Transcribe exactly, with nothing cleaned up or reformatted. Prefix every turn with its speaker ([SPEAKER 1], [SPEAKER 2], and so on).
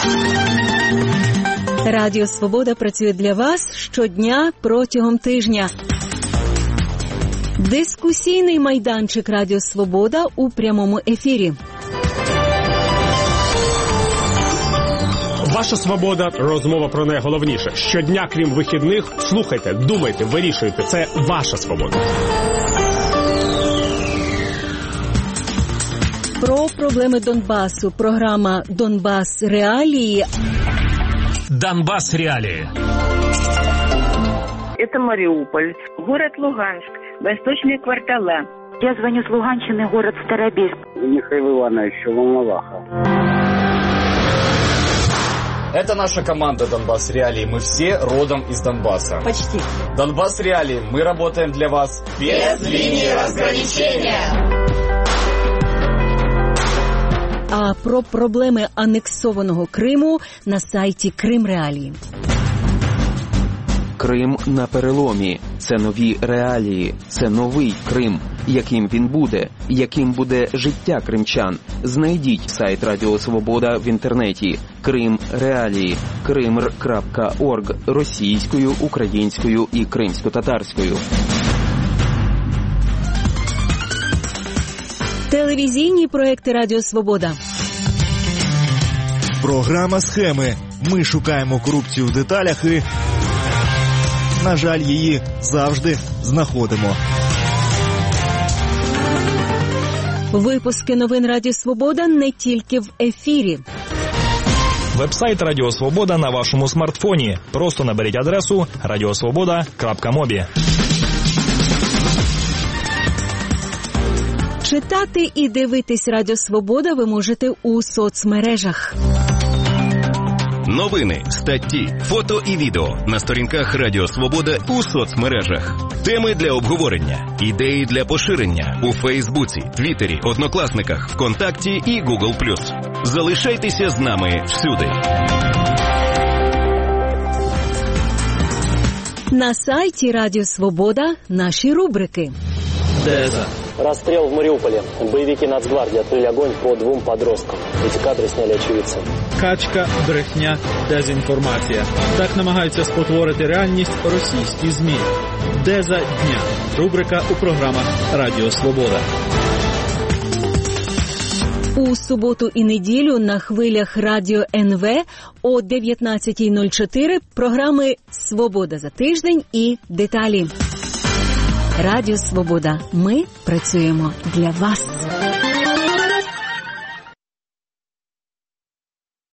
[SPEAKER 1] Радіо Свобода працює для вас щодня протягом тижня. Дискусійний майданчик Радіо Свобода у прямому ефірі.
[SPEAKER 2] Ваша свобода – розмова про найголовніше. Щодня, крім вихідних, слухайте, думайте, вирішуйте. Це ваша свобода.
[SPEAKER 1] Про проблеми Донбасу. Програма «Донбас. Реалії».
[SPEAKER 3] Донбас. Реалии.
[SPEAKER 4] Это Мариуполь, город Луганск, восточные квартала.
[SPEAKER 5] Я звоню с Луганщины, город Старобельск.
[SPEAKER 6] Михаил Иванович, Волноваха.
[SPEAKER 7] Это наша команда «Донбас. Реалии». Мы все родом из Донбасса.
[SPEAKER 1] Почти.
[SPEAKER 7] «Донбас. Реалии». Мы работаем для вас без линии разграничения.
[SPEAKER 1] А про проблеми анексованого Криму на сайті Крим Реалії.
[SPEAKER 8] Крим на переломі. Це нові реалії. Це новий Крим. Яким він буде? Яким буде життя кримчан? Знайдіть сайт Радіо Свобода в інтернеті. Крим Реалії. кримр крапка орг російською, українською і кримсько-татарською.
[SPEAKER 1] Телевізійні проекти Радіо Свобода.
[SPEAKER 9] Програма «Схеми». Ми шукаємо корупцію в деталях і, на жаль, її завжди знаходимо.
[SPEAKER 1] Випуски новин Радіо Свобода не тільки в ефірі.
[SPEAKER 3] Веб-сайт Радіо Свобода на вашому смартфоні. Просто наберіть адресу радіосвобода крапка мобі.
[SPEAKER 1] Читати і дивитись Радіо Свобода ви можете у соцмережах.
[SPEAKER 10] Новини, статті, фото і відео на сторінках Радіо Свобода у соцмережах. Теми для обговорення, ідеї для поширення у Фейсбуці, Твіттері, Однокласниках, ВКонтакті і Гугл плюс. Залишайтеся з нами всюди.
[SPEAKER 1] На сайті Радіо Свобода наші рубрики.
[SPEAKER 11] Деза. Расстрел в Мариуполе. Боевики Нацгвардии открыли огонь по двум подросткам. Эти кадры сняли очевидцы.
[SPEAKER 12] Качка, брехня, дезінформація. Так намагаються спотворити реальність російські ЗМІ. Деза дня. Рубрика у програмах Радіо Свобода.
[SPEAKER 1] У суботу і неділю на хвилях Радіо ен ве о дев'ятнадцята нуль чотири програми «Свобода за тиждень» і «Деталі». Радіо Свобода. Ми працюємо для вас.